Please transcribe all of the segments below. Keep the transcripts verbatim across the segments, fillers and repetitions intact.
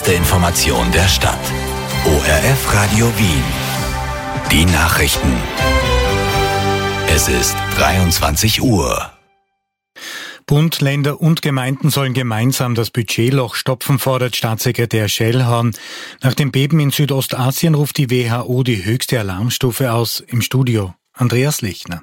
erste Information der Stadt. O R F Radio Wien. Die Nachrichten. Es ist dreiundzwanzig Uhr. Bund, Länder und Gemeinden sollen gemeinsam das Budgetloch stopfen, fordert Staatssekretär Schellhorn. Nach dem Beben in Südostasien ruft die W H O die höchste Alarmstufe aus. Im Studio Andreas Lechner.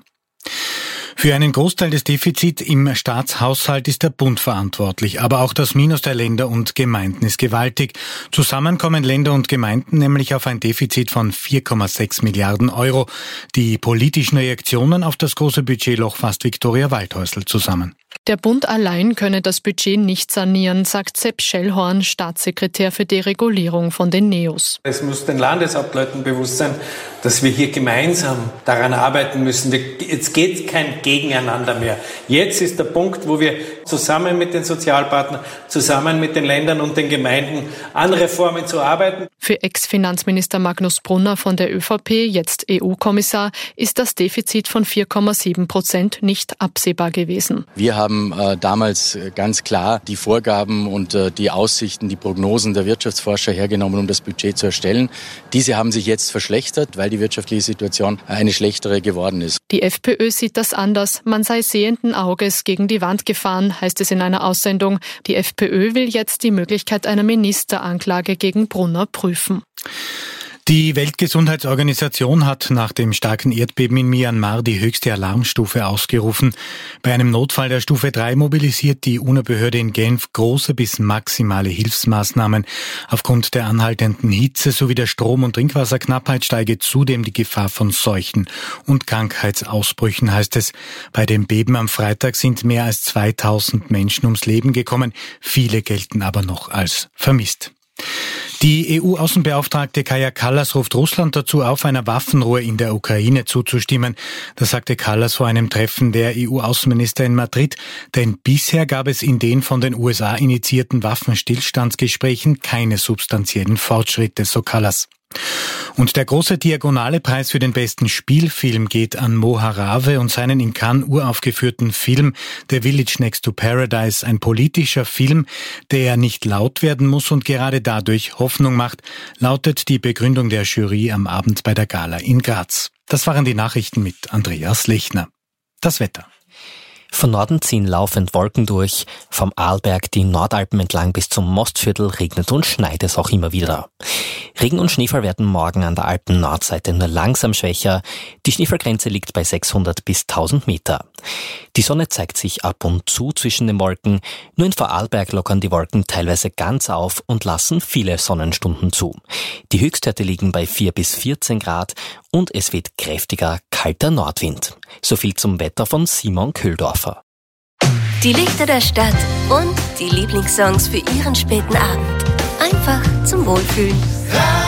Für einen Großteil des Defizits im Staatshaushalt ist der Bund verantwortlich, aber auch das Minus der Länder und Gemeinden ist gewaltig. Zusammen kommen Länder und Gemeinden nämlich auf ein Defizit von vier Komma sechs Milliarden Euro. Die politischen Reaktionen auf das große Budgetloch fasst Viktoria Waldhäusl zusammen. Der Bund allein könne das Budget nicht sanieren, sagt Sepp Schellhorn, Staatssekretär für Deregulierung von den Neos. Es muss den Landeshauptleuten bewusst sein, dass wir hier gemeinsam daran arbeiten müssen. Jetzt geht kein Gegeneinander mehr. Jetzt ist der Punkt, wo wir zusammen mit den Sozialpartnern, zusammen mit den Ländern und den Gemeinden an Reformen zu arbeiten. Für Ex-Finanzminister Magnus Brunner von der ÖVP, jetzt E U-Kommissar, ist das Defizit von vier Komma sieben Prozent nicht absehbar gewesen. Wir haben äh, damals ganz klar die Vorgaben und äh, die Aussichten, die Prognosen der Wirtschaftsforscher hergenommen, um das Budget zu erstellen. Diese haben sich jetzt verschlechtert, weil die wirtschaftliche Situation eine schlechtere geworden ist. Die FPÖ sieht das anders. Man sei sehenden Auges gegen die Wand gefahren, heißt es in einer Aussendung. Die FPÖ will jetzt die Möglichkeit einer Ministeranklage gegen Brunner prüfen. Die Weltgesundheitsorganisation hat nach dem starken Erdbeben in Myanmar die höchste Alarmstufe ausgerufen. Bei einem Notfall der Stufe drei mobilisiert die UNO-Behörde in Genf große bis maximale Hilfsmaßnahmen. Aufgrund der anhaltenden Hitze sowie der Strom- und Trinkwasserknappheit steige zudem die Gefahr von Seuchen und Krankheitsausbrüchen, heißt es. Bei dem Beben am Freitag sind mehr als zweitausend Menschen ums Leben gekommen. Viele gelten aber noch als vermisst. Die E U-Außenbeauftragte Kaja Kallas ruft Russland dazu auf, einer Waffenruhe in der Ukraine zuzustimmen. Das sagte Kallas vor einem Treffen der E U-Außenminister in Madrid. Denn bisher gab es in den von den U S A initiierten Waffenstillstandsgesprächen keine substanziellen Fortschritte, so Kallas. Und der große Diagonale Preis für den besten Spielfilm geht an Mo Harave und seinen in Cannes uraufgeführten Film The Village Next to Paradise, ein politischer Film, der nicht laut werden muss und gerade dadurch Hoffnung macht, lautet die Begründung der Jury am Abend bei der Gala in Graz. Das waren die Nachrichten mit Andreas Lechner. Das Wetter. Von Norden ziehen laufend Wolken durch, vom Arlberg die Nordalpen entlang bis zum Mostviertel regnet und schneit es auch immer wieder. Regen- und Schneefall werden morgen an der Alpen-Nordseite nur langsam schwächer. Die Schneefallgrenze liegt bei sechshundert bis tausend Meter. Die Sonne zeigt sich ab und zu zwischen den Wolken. Nur in Vorarlberg lockern die Wolken teilweise ganz auf und lassen viele Sonnenstunden zu. Die Höchstwerte liegen bei vier bis vierzehn Grad und es weht kräftiger, kalter Nordwind. So viel zum Wetter von Simon Köhldorfer. Die Lichter der Stadt und die Lieblingssongs für Ihren späten Abend. Einfach zum Wohlfühlen.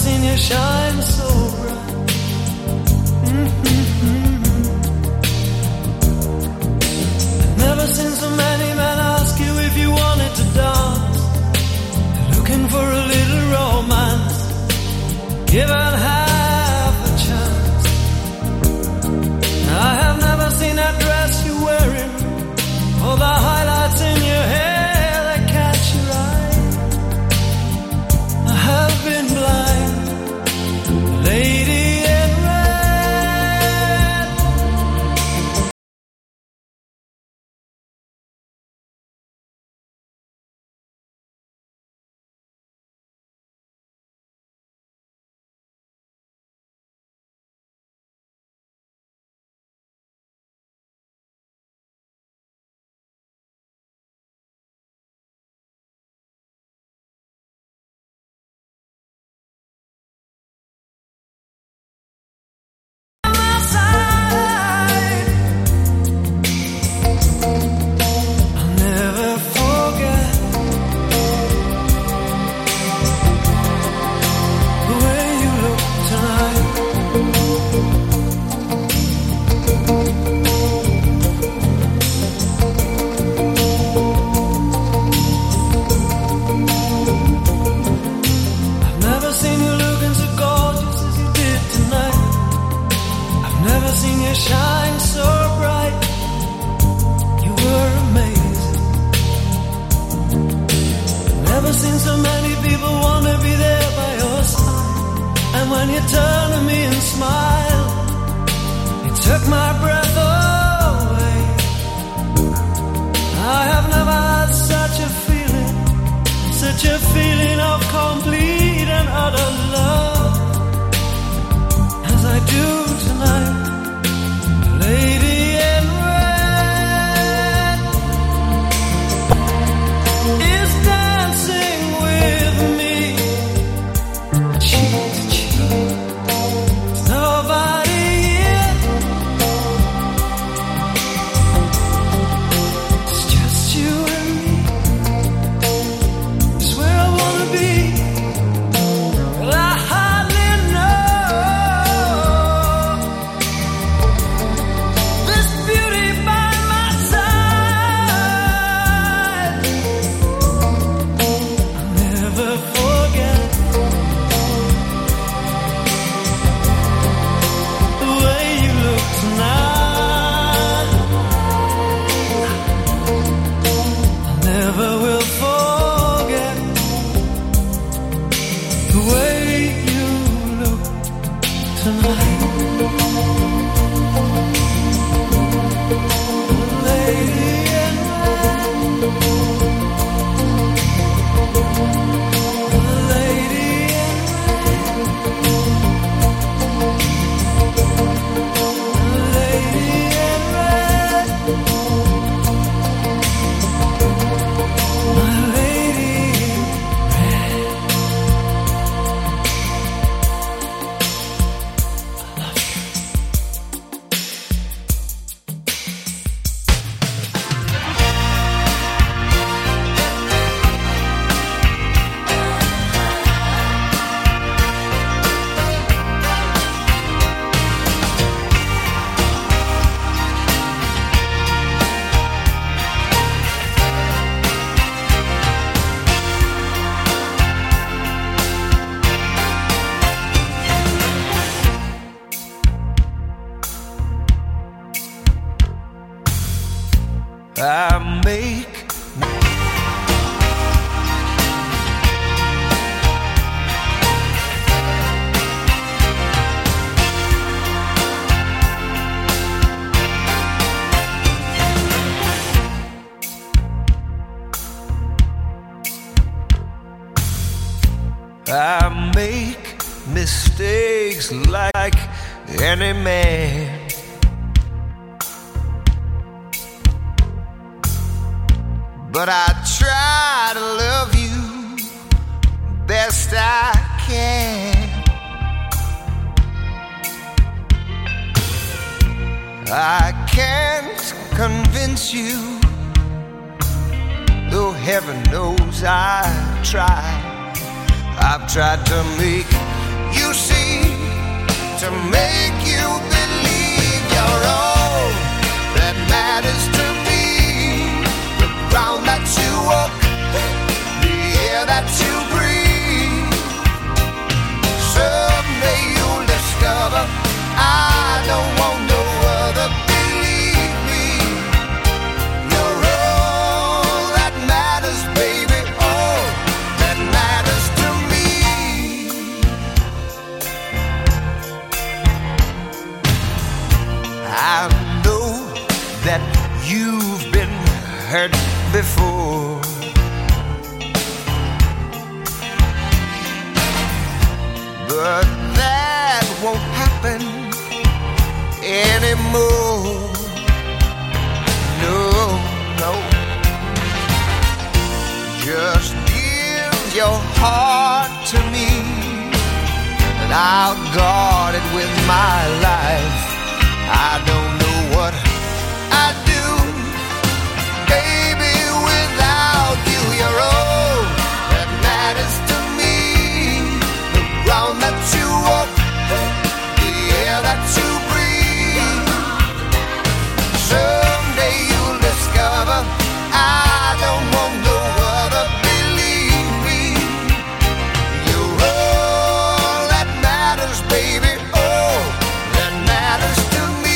seen you shine so bright. Mm-hmm. I've never seen so many men ask you if you wanted to dance. They're looking for a little romance, given half a chance. I have never seen that dress you're wearing, or the highlights in your hair that catch your eye. I have been blind, lady in red. Shine so bright, you were amazing. Never seen so many people want to be there by your side. And when you turn to me and smile, it took my breath away. I have never had such a feeling, such a feeling of complete and utter love as I do tonight. Lady in red is dancing with me, cheek to cheek. There's nobody here, it's just you and me. It's where I wanna be. Well, I hardly know. I make I make mistakes like any man. But I try to love you best I can. I can't convince you, though heaven knows I try. I've tried to make you see, to make you believe you're all that matters to me. The ground that you walk, the air that you breathe. Someday you'll discover I don't want no other. Believe me, you're all that matters, baby. All that matters to me. I know that you've been hurt before, but that won't happen anymore. No, no. Just give your heart to me, and I'll guard it with my life. I don't know what I'd do, baby, without you. You're all that matters to me. The ground that you walk, the air that you breathe. Someday you'll discover I don't want no other. Believe me, you're all that matters, baby. All that matters to me.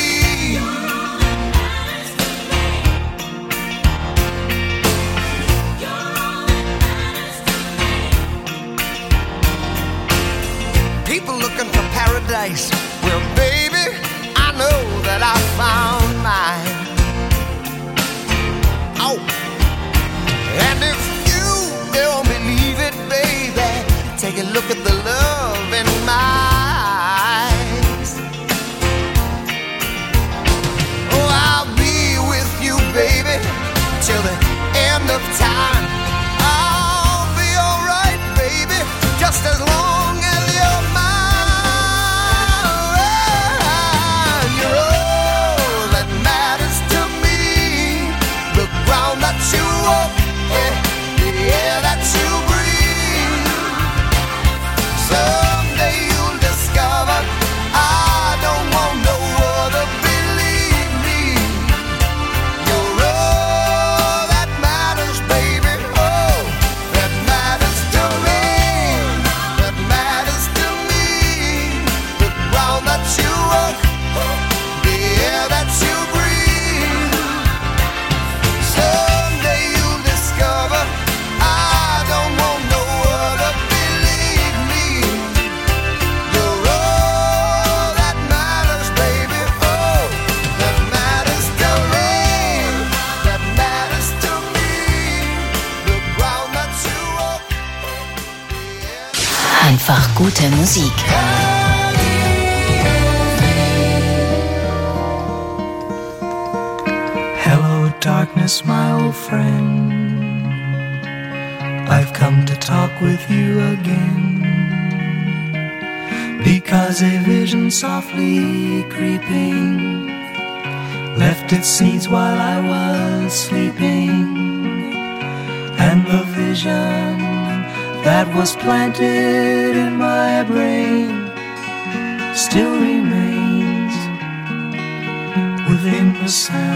People looking for paradise. Well, baby, I know that I found mine. Oh, and if you don't believe it, baby, take a look at the love in my eyes. Oh, I'll be with you, baby, till the end of time. I'll be alright, baby, just as long as you're mine. You're all that matters to me. The ground that you walk, yeah, the air that you breathe. Someday you'll discover I don't want no other. Believe me, you're all that matters, baby. Oh, that matters to me. That matters to me. The ground that you walk, the air that you breathe. Someday you'll discover I don't want no other. Believe me, you're all that matters, baby. Oh, that matters to me. That matters to me. The ground that you walk, the air. Einfach gute Musik. Hello, darkness, my old friend. I've come to talk with you again, because a vision softly creeping left its seeds while I was sleeping, and the vision that was planted in my brain still remains within the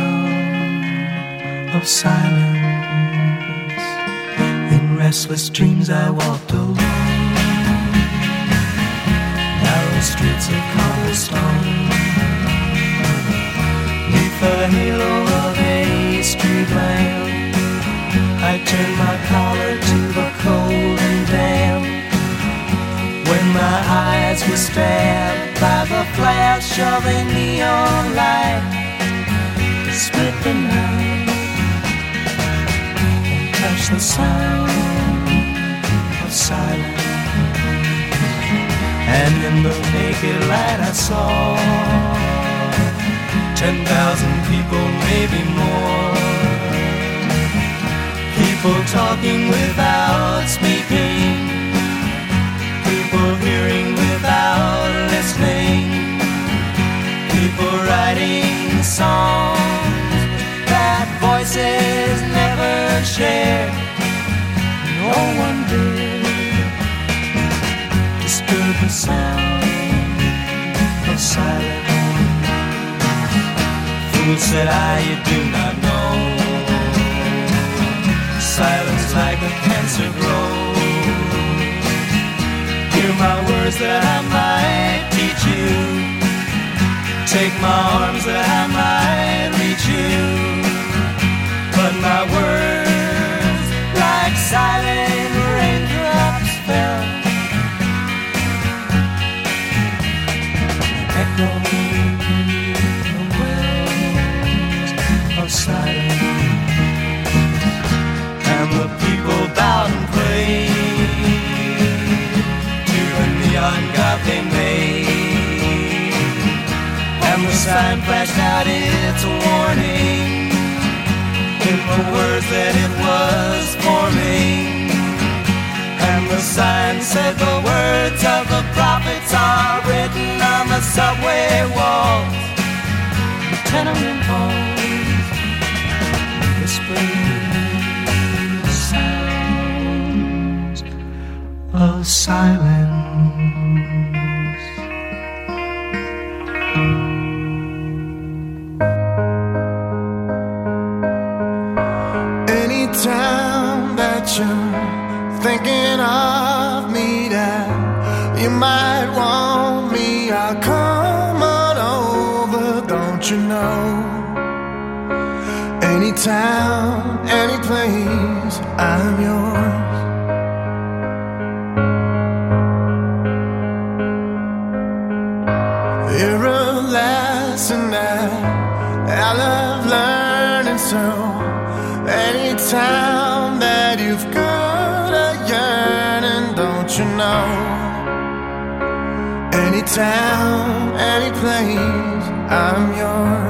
sound of silence. In restless dreams I walked alone, narrow streets of cobblestone, neath the halo of a street lamp. I turned my collar to the cold and damp, when my eyes were stabbed by the flash of a neon light. Split the night and touch the sound of silence. And in the naked light I saw ten thousand people, maybe more. People talking without speaking, people hearing without listening, people writing songs that voices never shared. No one did disturb the sound of silence. Fool, said I, you do not know. Silence like a cancer grows. Hear my words that I might teach you. Take my arms that I might reach you. But my words, like silent raindrops, fell. Echoing the wells of silence. And the people bowed and prayed to the neon god they made. And the sign flashed out its warning in the words that it was forming. And the sign said the words of the prophets are written on the subway walls, the tenement halls, whispering sounds of silence. Anytime that you're thinking of me, that you might want me, I'll come on over, don't you know? Anytime, any place, I'm yours. You're a lesson that I love learning, so anytime that you've got a yearning, don't you know? Anytime, any place, I'm yours.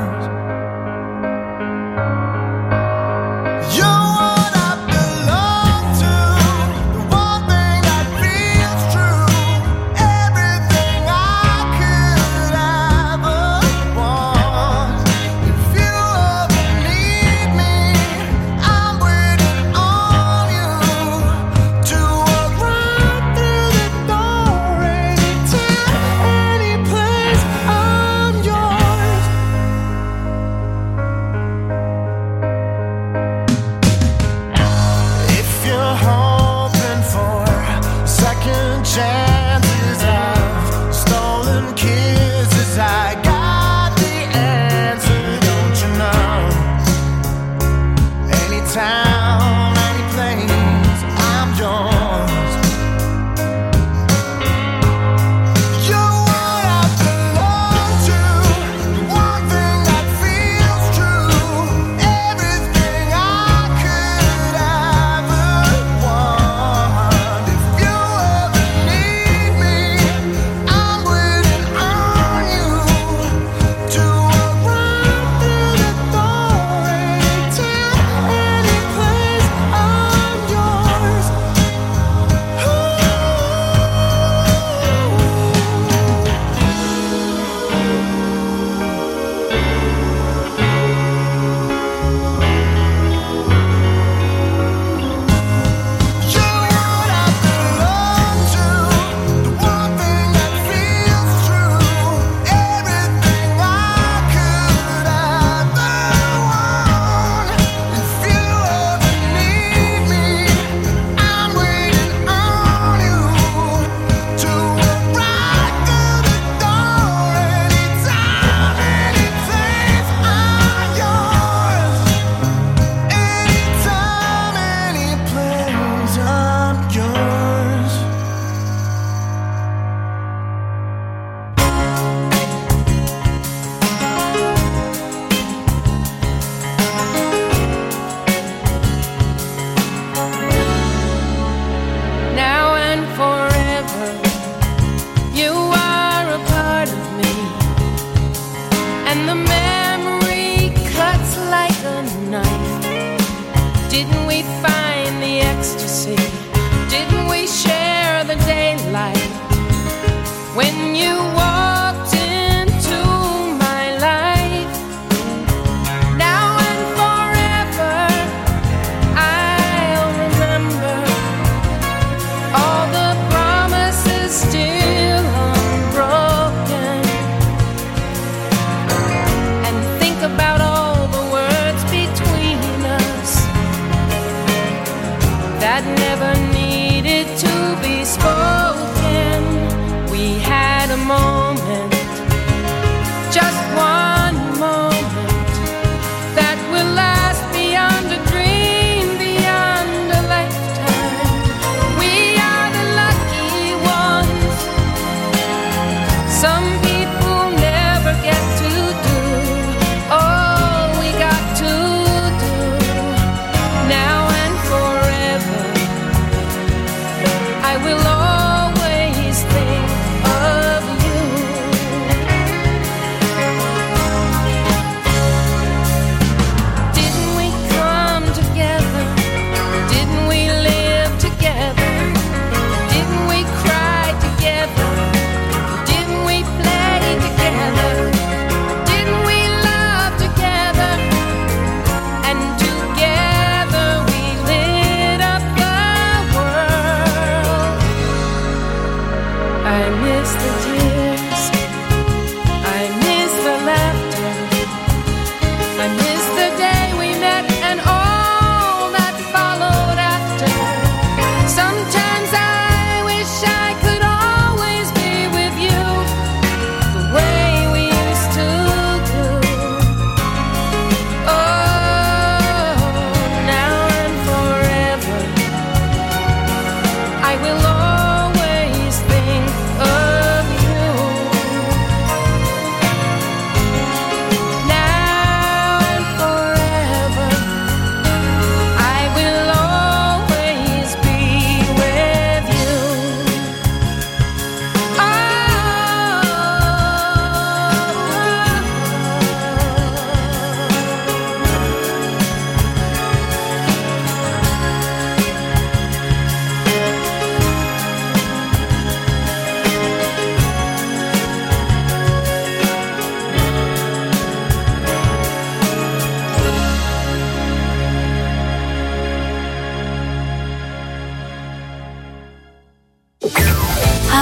You're what I belong to, the one thing that feels true, everything I could ever want. If you ever need me, I'm waiting on you to walk right through the door. Anytime, any place, I'm yours.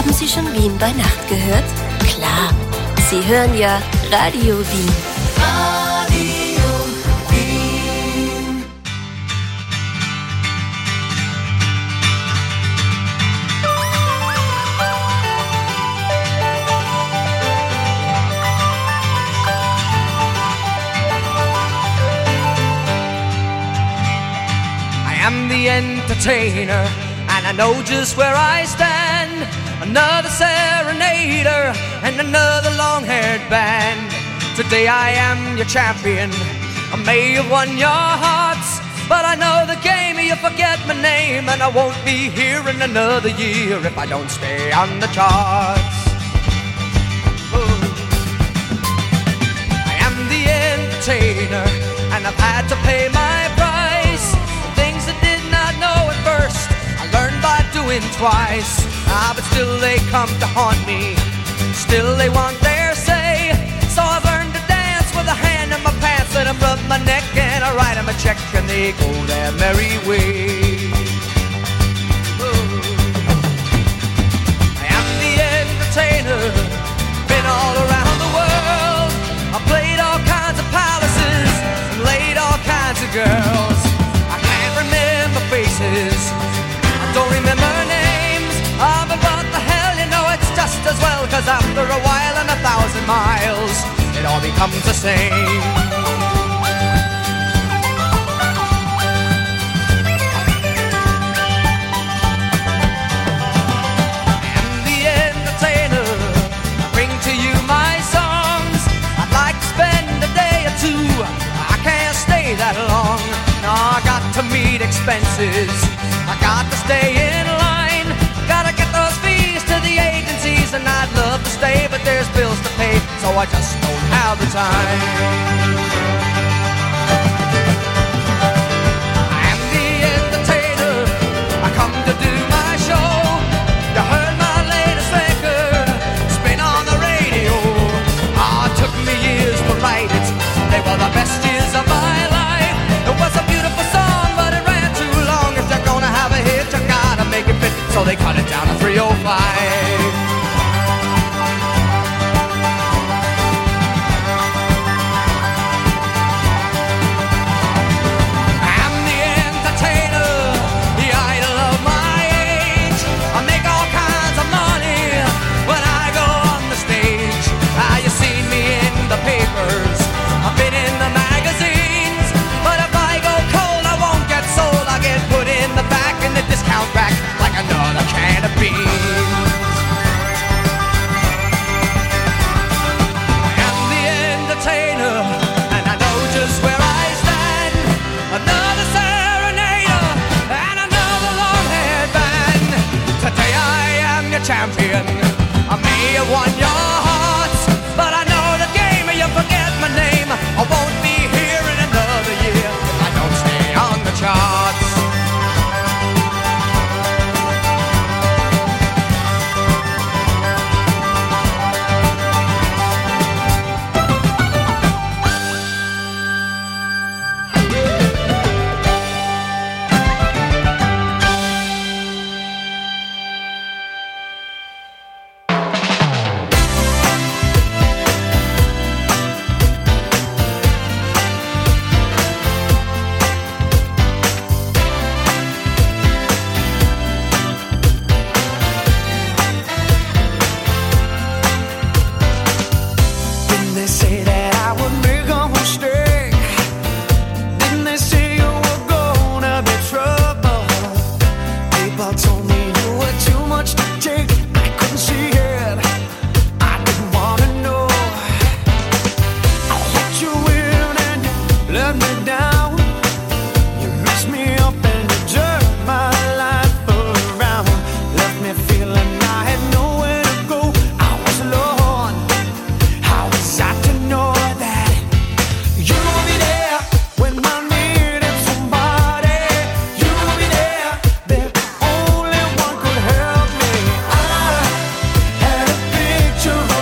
Haben Sie schon Wien bei Nacht gehört? Klar, Sie hören ja Radio Wien. Radio Wien. I am the entertainer, and I know just where I stand. Another serenader and another long-haired band. Today I am your champion. I may have won your hearts, but I know the game. You forget my name, and I won't be here in another year if I don't stay on the charts. Ooh. I am the entertainer, and I've had to pay my price. Things I did not know at first, I learned by doing twice. Ah, but still they come to haunt me. Still they want their say. So I've learned to dance with a hand in my pants, and I rub my neck and I write them a check, and they go their merry way. Ooh. I am the entertainer, been all around the world. I played all kinds of palaces and laid all kinds of girls. I can't remember faces, I don't remember names. Ah, but what the hell, you know it's just as well, 'cause after a while and a thousand miles, it all becomes the same. I am the entertainer, I bring to you my songs. I'd like to spend a day or two, I can't stay that long. No, I got to meet expenses, I got to stay in line. Gotta get those fees to the agencies, and I'd love to stay, but there's bills to pay, so I just don't have the time. I am the entertainer, I come to do my show. You heard my latest record, spin on the radio. Ah, it took me years to write it, they were the best years of my life. It was a beautiful song, but it ran too long. If you're gonna have a hit, you gotta make it fit, so they cut it down to three oh five. I'm the entertainer, the idol of my age. I make all kinds of money when I go on the stage. Ah, you seen me in the papers, I've been in the magazines, but if I go cold, I won't get sold. I get put in the back in the discount rack like another can of beans. I am the entertainer, and I know just where I stand. Another serenader and another long-haired band. Today I am your champion, I may have won your hearts, but I know the game, you forget my name. I won't be here in another year if I don't stay on the charts.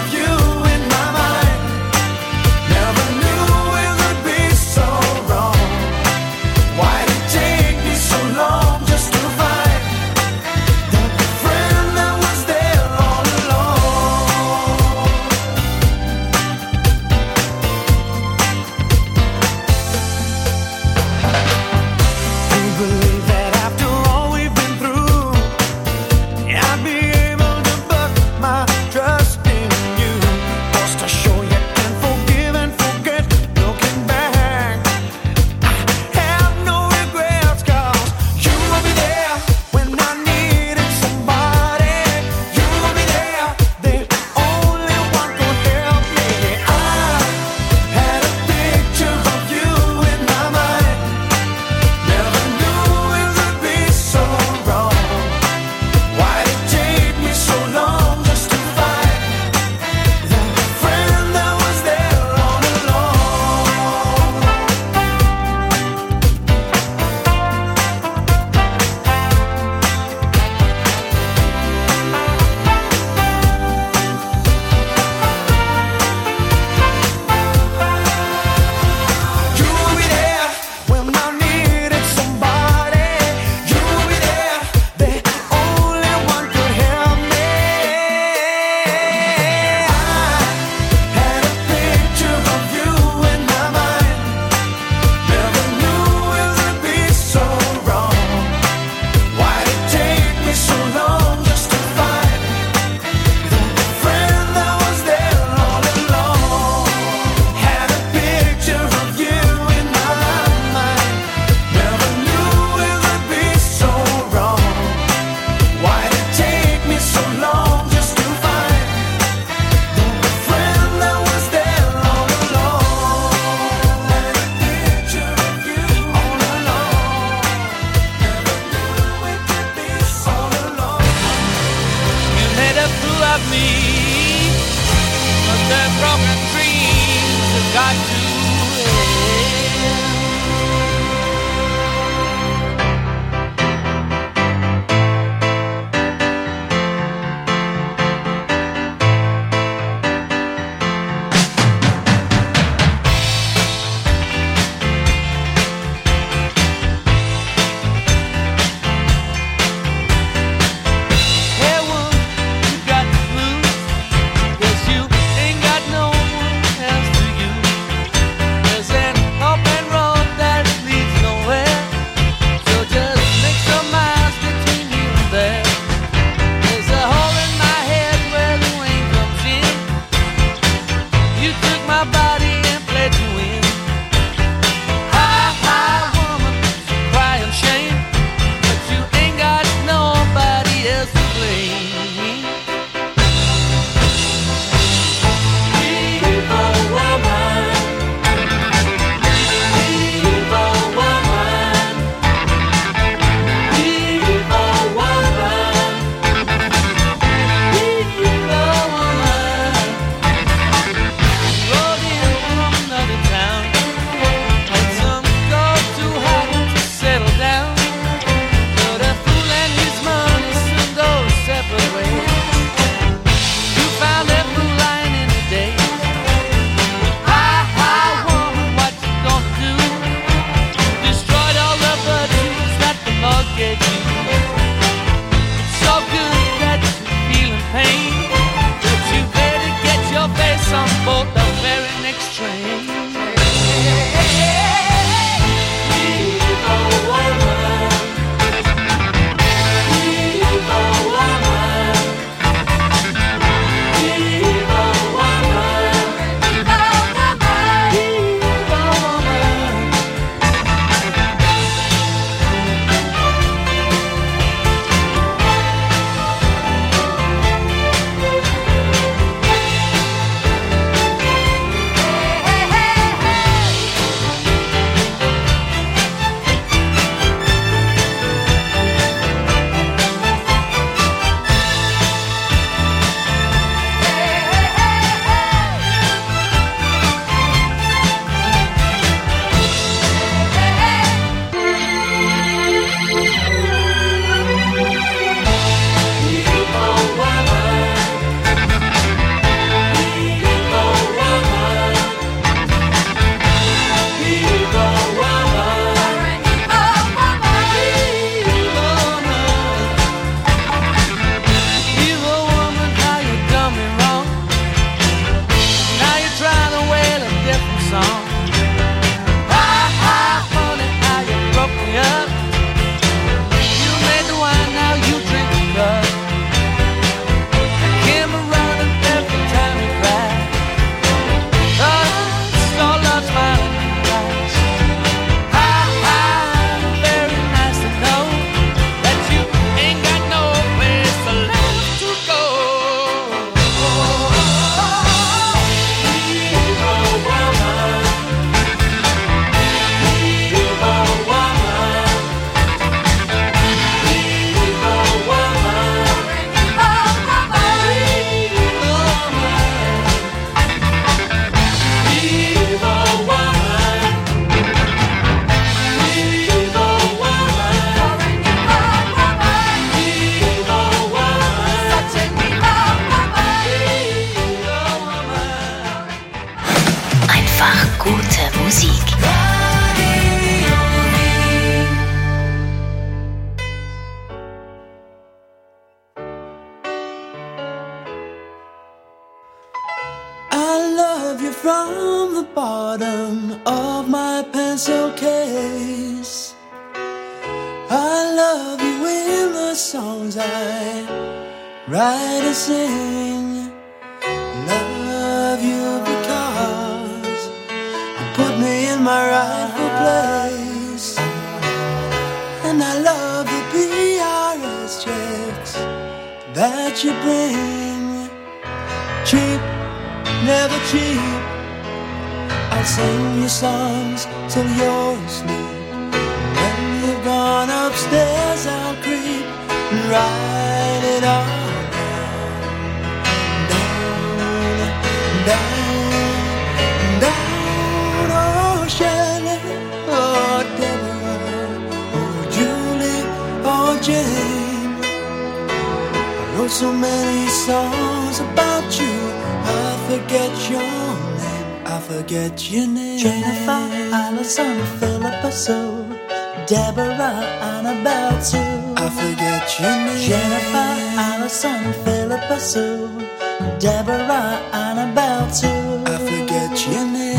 Never knew it would be so wrong. get you. It's so good that you're feeling pain, but you better get your face on board the very next train. From the bottom of my pencil case, I love you in the songs I write and sing. Love you because you put me in my rightful place. And I love the P R S checks that you bring. Cheap, never cheap. I'll sing you songs till you're asleep. When you've gone upstairs, I'll creep and write it all down, down, down. Oh, Shelley, oh, Deborah, oh, Julie, oh, Jane. I wrote so many songs about you, I forget your name. I forget your name. Jennifer, Allison, Philippa Sue, Deborah, Annabelle Sue. I forget your name. Jennifer, Allison, Philippa Sue, Deborah, Annabelle Sue. I forget your name.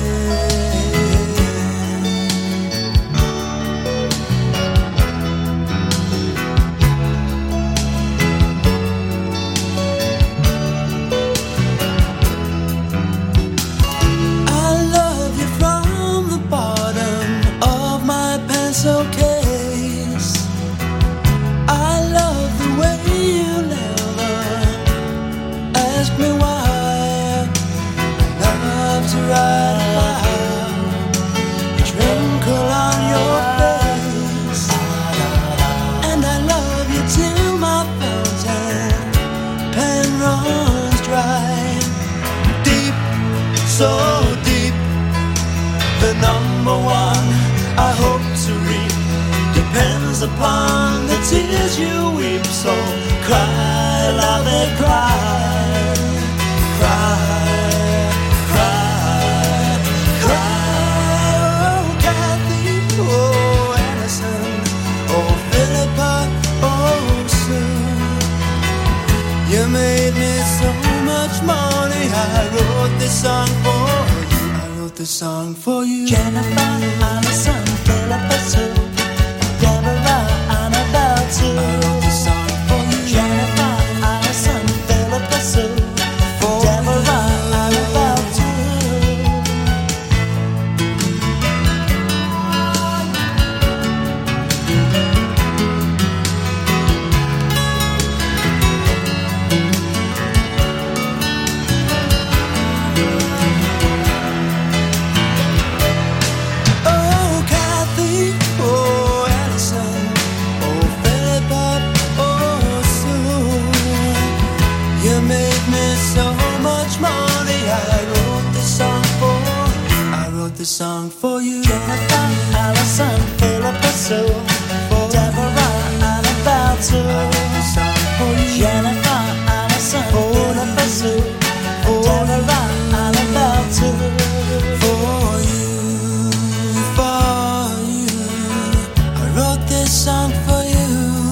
So deep, the number one I hope to reap depends upon the tears you weep. So cry, love it, cry, cry, cry, cry. Oh, Kathy, oh, Edison, oh, Philip. You made me so much money. I wrote this song for you. I wrote this song for you. Jennifer Aniston, Philippa Sue, Deborah Annabelle too. I wrote this song for you. Jennifer Aniston, Philippa Sue, Deborah Annabelle too. The song for you. Jennifer Aniston, Philippa Sue, Deborah Annabelle too. The song for you. Jennifer Aniston, Philippa Sue, Deborah Annabelle too. For you, for you, I wrote this song for you.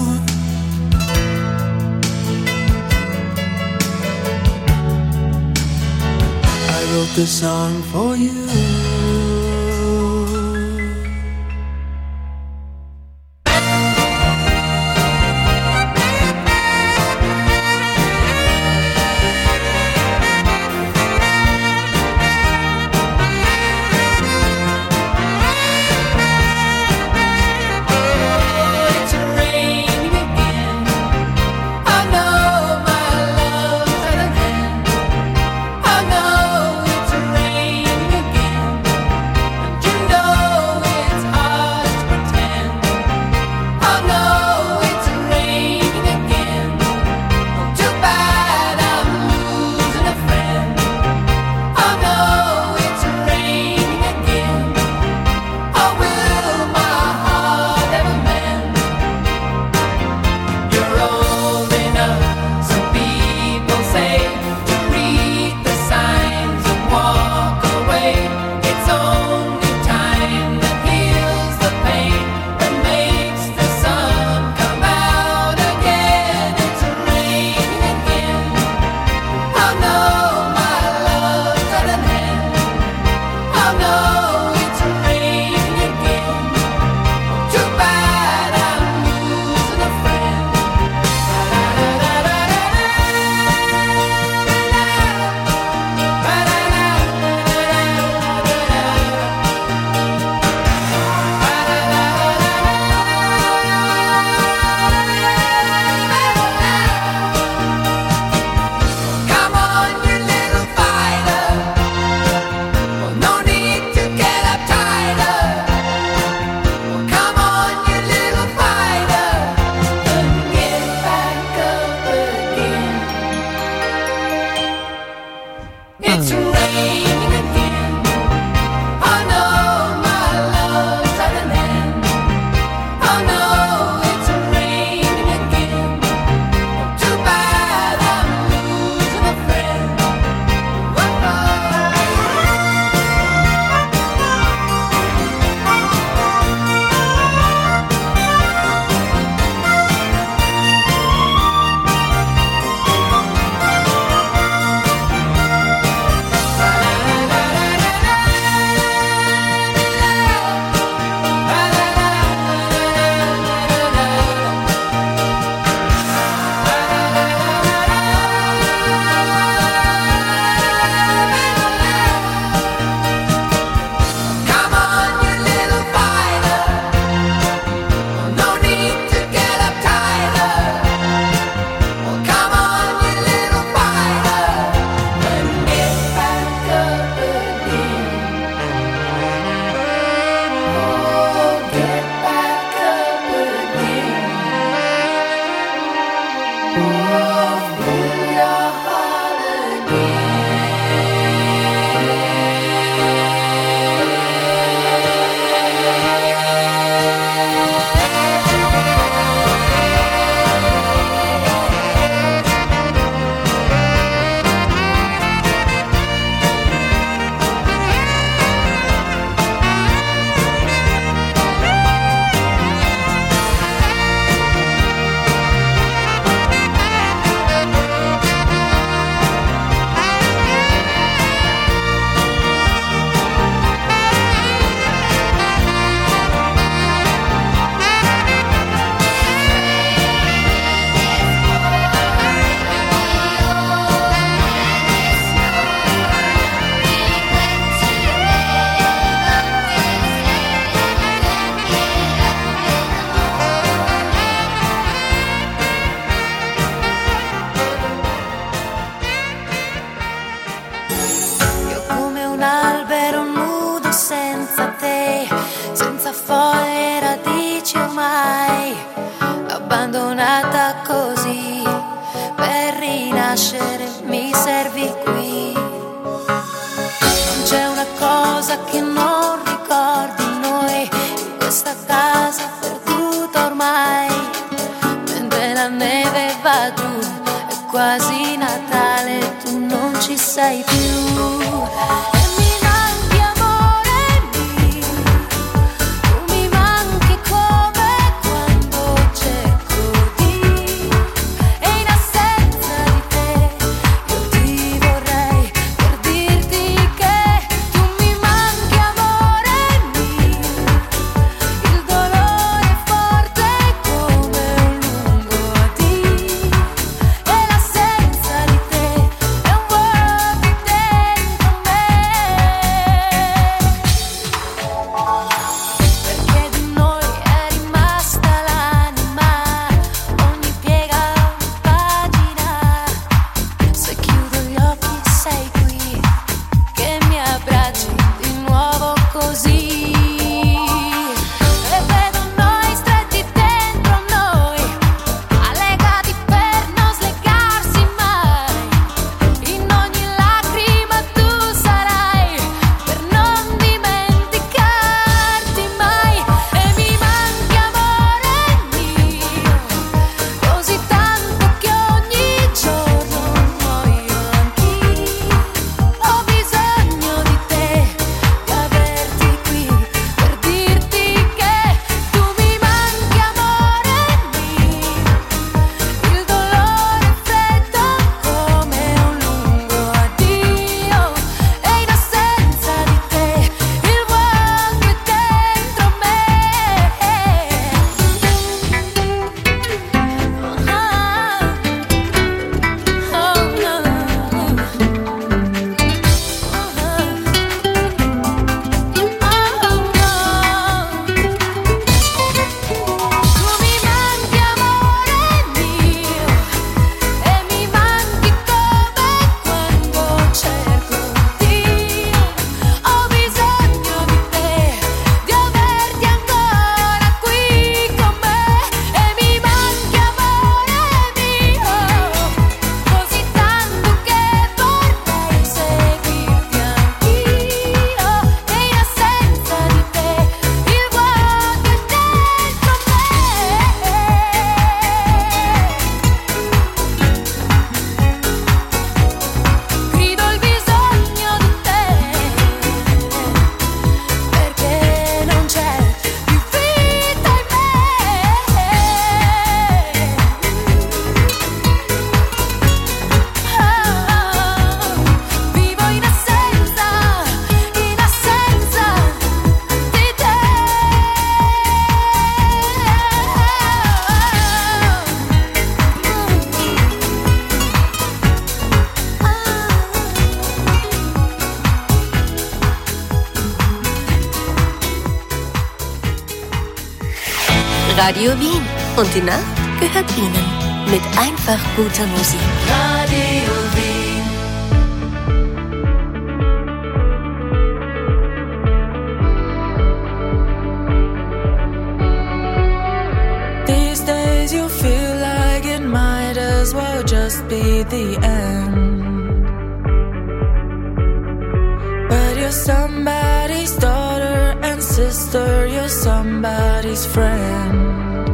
I wrote this song for you. Again. foglie e radici ormai, abbandonata così, per rinascere mi servi qui. Non c'è una cosa che non ricordi noi, in questa casa perduta ormai, mentre la neve va giù, è quasi Natale, tu non ci sei più. Radio Wien. Und die Nacht gehört Ihnen. Mit einfach guter Musik. Radio Wien. These days you feel like it might as well just be the end. But you're somebody's daughter and sister, you're somebody's friend.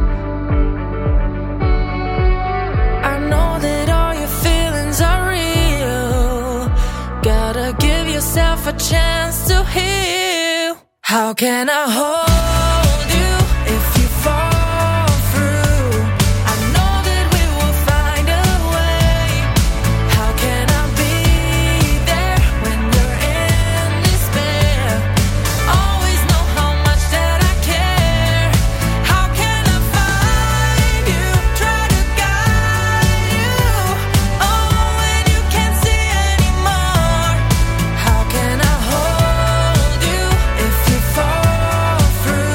A chance to heal. How can I hold you if you fall through? I know that we will find a way. How can I be there when you're in despair? Always know how much that I care. How can I find you? Try to guide you. Oh, when you can't see anymore. How can I hold you if you fall through?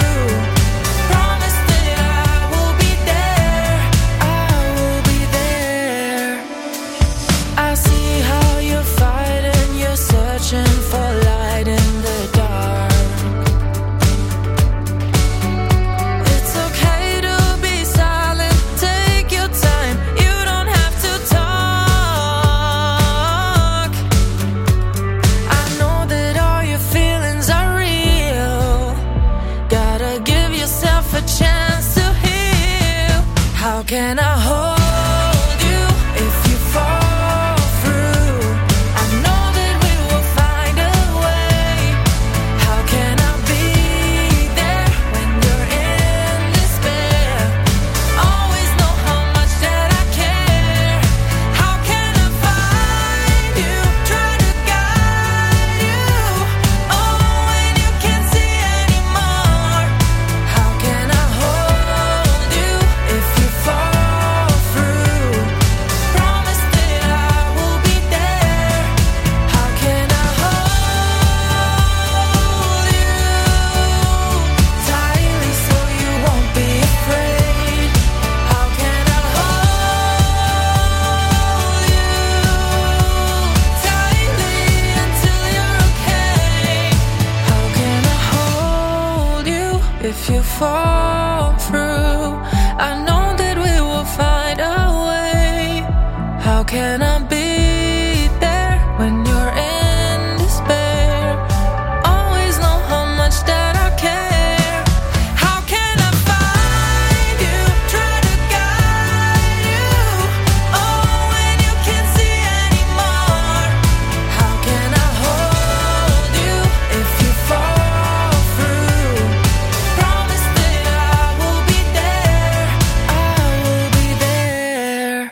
can I hold you if you fall through? I know that we will find a way. How can I be there when you're in despair? Always know how much that I care. How can I find you? Try to guide you. Oh, when you can't see anymore. How can I hold you if you fall through? Promise that I will be there. How can I hold you tightly so you won't be afraid? How can I hold you tightly until you're okay? How can I hold you if you fall through? I know that we will find a way. How can I be there when you're in despair? Always know how much that I care. How can I find you? Try to guide you. Oh, when you can't see anymore. How can I hold you if you fall through? Promise that I will be there. I will be there.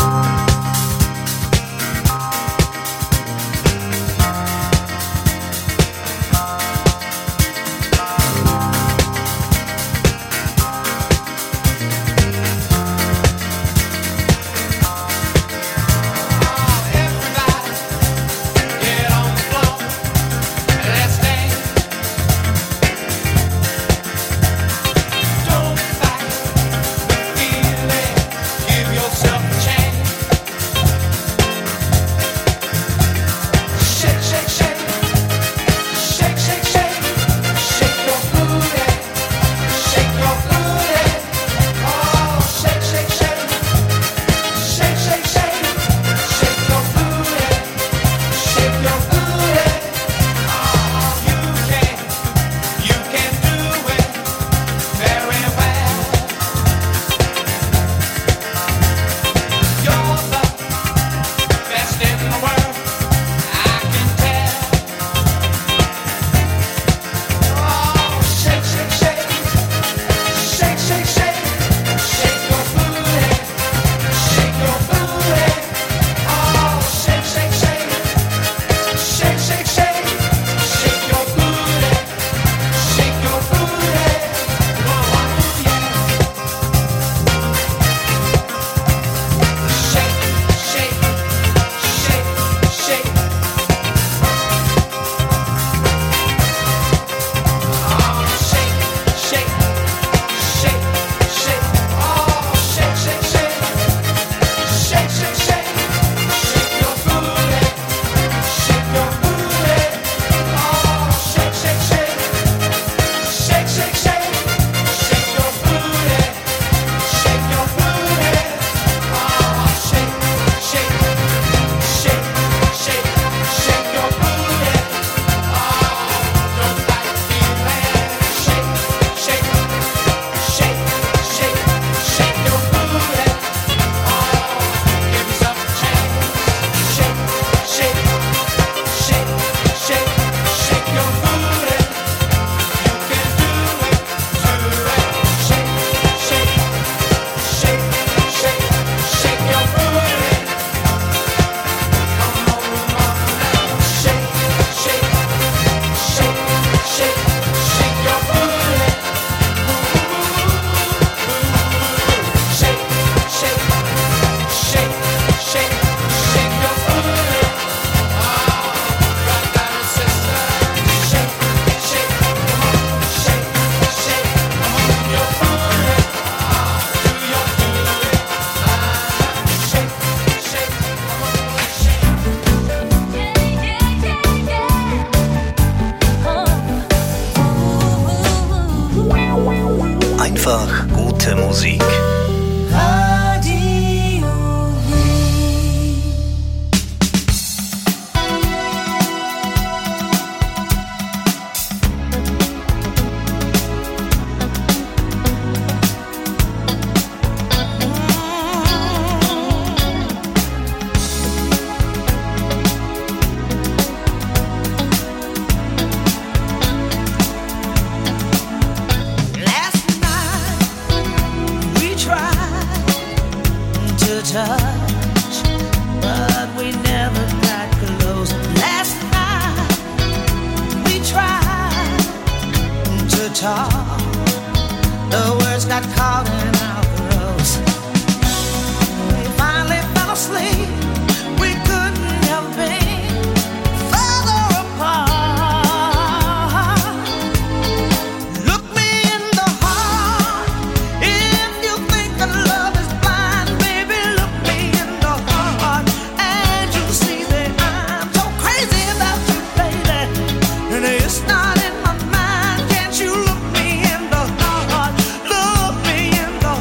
Einfach gute Musik. Radio Wien. touch, but we never got close. Last night we tried to talk, the words got caught in our throats. We finally fell asleep. We couldn't have been further apart. Look me in the heart if you think that love is blind, baby. Look me in the heart and you'll see that I'm so crazy about you, baby. And it's not in my mind. Can't you look me in the heart? Look me in the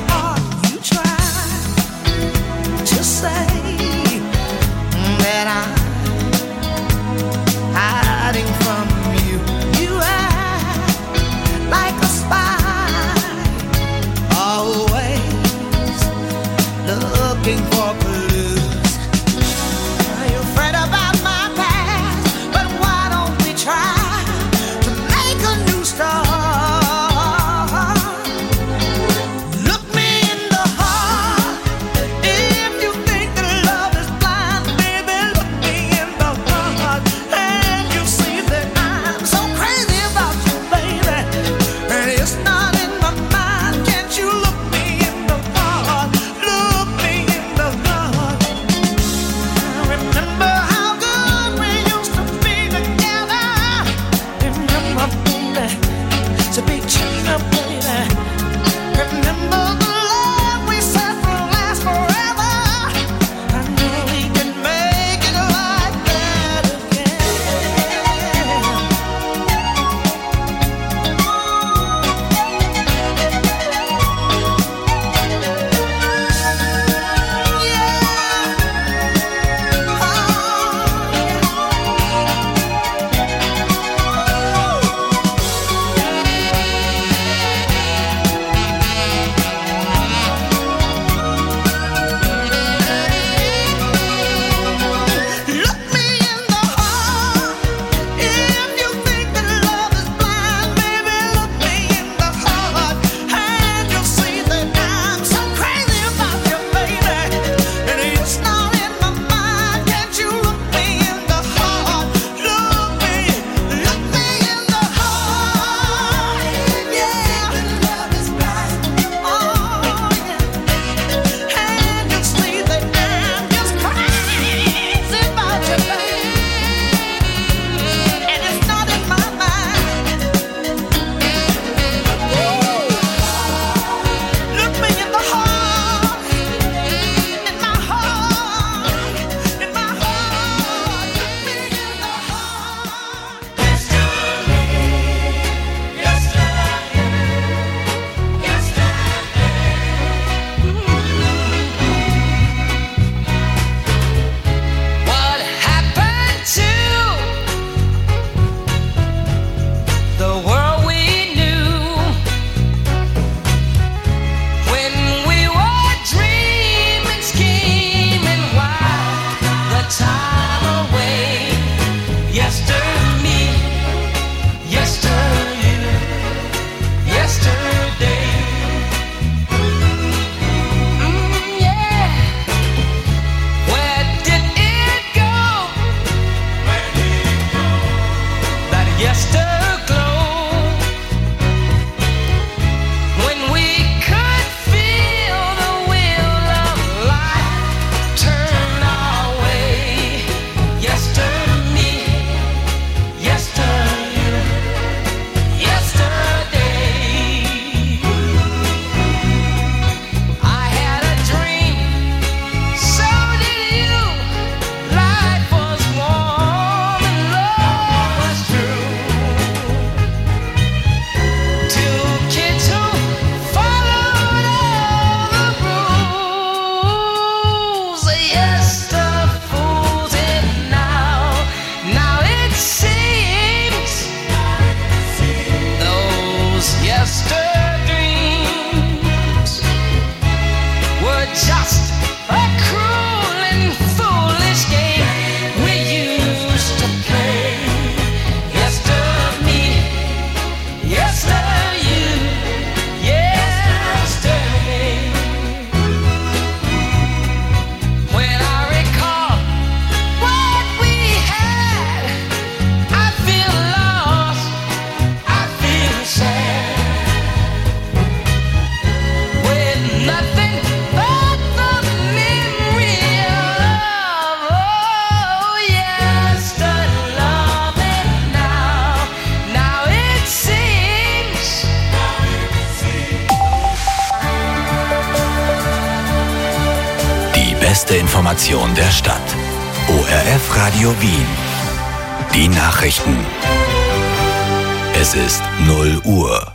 beste Information der Stadt. O R F Radio Wien. Die Nachrichten. Es ist null Uhr.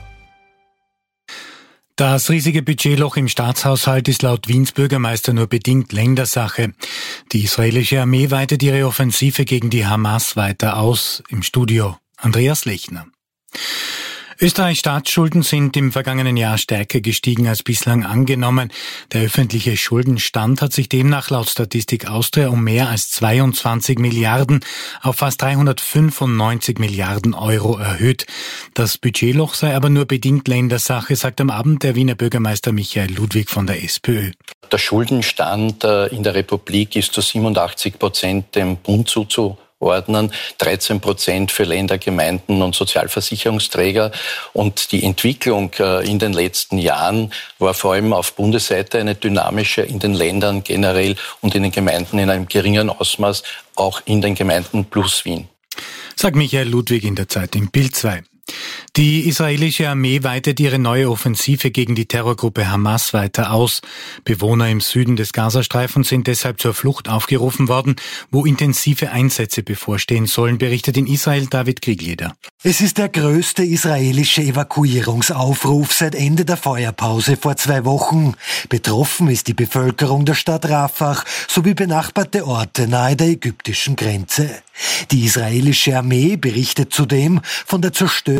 Das riesige Budgetloch im Staatshaushalt ist laut Wiens Bürgermeister nur bedingt Ländersache. Die israelische Armee weitet ihre Offensive gegen die Hamas weiter aus. Im Studio Andreas Lechner. Österreichs Staatsschulden sind im vergangenen Jahr stärker gestiegen als bislang angenommen. Der öffentliche Schuldenstand hat sich demnach laut Statistik Austria um mehr als zweiundzwanzig Milliarden auf fast dreihundertfünfundneunzig Milliarden Euro erhöht. Das Budgetloch sei aber nur bedingt Ländersache, sagt am Abend der Wiener Bürgermeister Michael Ludwig von der SPÖ. Der Schuldenstand in der Republik ist zu siebenundachtzig Prozent dem Bund zuzuordnen. dreizehn Prozent für Länder, Gemeinden und Sozialversicherungsträger. Und die Entwicklung in den letzten Jahren war vor allem auf Bundesseite eine dynamische, in den Ländern generell und in den Gemeinden in einem geringeren Ausmaß, auch in den Gemeinden plus Wien. Sagt Michael Ludwig in der Zeitung Bild zwei. Die israelische Armee weitet ihre neue Offensive gegen die Terrorgruppe Hamas weiter aus. Bewohner im Süden des Gazastreifens sind deshalb zur Flucht aufgerufen worden, wo intensive Einsätze bevorstehen sollen, berichtet in Israel David Krieglieder. Es ist der größte israelische Evakuierungsaufruf seit Ende der Feuerpause vor zwei Wochen. Betroffen ist die Bevölkerung der Stadt Rafah sowie benachbarte Orte nahe der ägyptischen Grenze. Die israelische Armee berichtet zudem von der Zerstörung